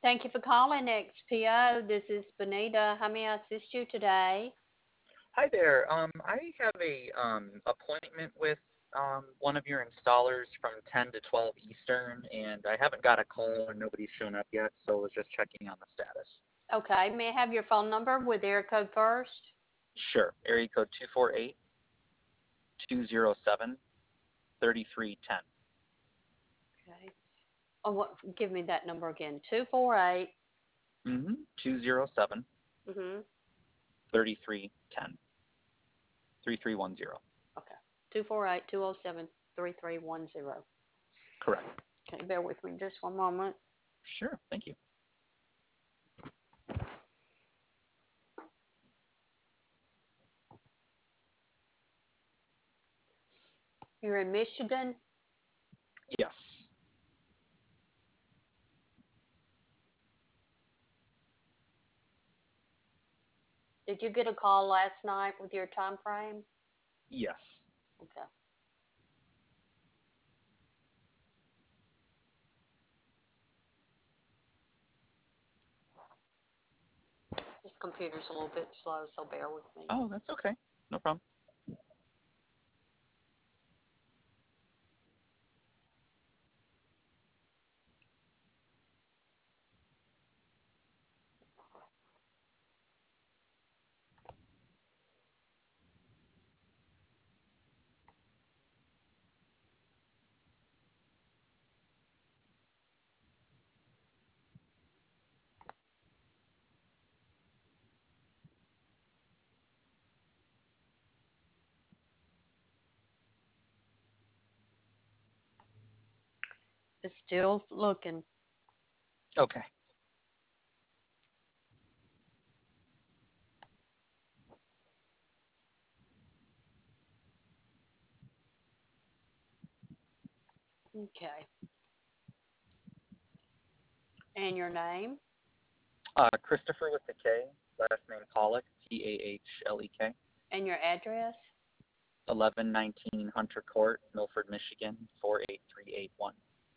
Thank you for calling XPO. This is Benita. How may I assist you today? Hi there. I have a appointment with one of your installers from 10 to 12 Eastern, and I haven't got a call and nobody's shown up yet, so I was just checking on the status. Okay, may I have your phone number with area code first? Sure. Area code 248-207-3310. Okay. Oh, give me that number again. 248. Mm-hmm. 207 Mhm. 3310. 3310. Okay. 248-207-3310. Correct. Okay, bear with me just one moment. Sure. Thank you. You're in Michigan. Yes. Did you get a call last night with your time frame? Yes. Okay. This computer's a little bit slow, so bear with me. Oh, that's okay. No problem. It's still looking. Okay. Okay. And your name Christopher with the K, last name Pollock, Pahlek. and your address? 1119 Hunter Court, Milford, Michigan, 48381.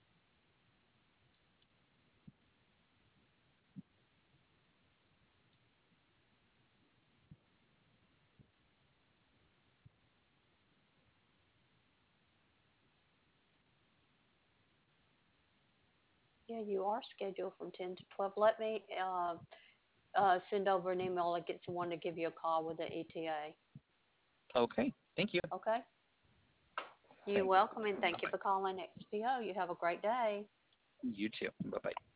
Yeah, you are scheduled from 10 to 12. Let me send over an email and get someone to give you a call with the ETA. Okay, thank you. Okay? You're Thank you. welcome and thank you Bye-bye. for calling XPO. You have a great day. You too. Bye-bye.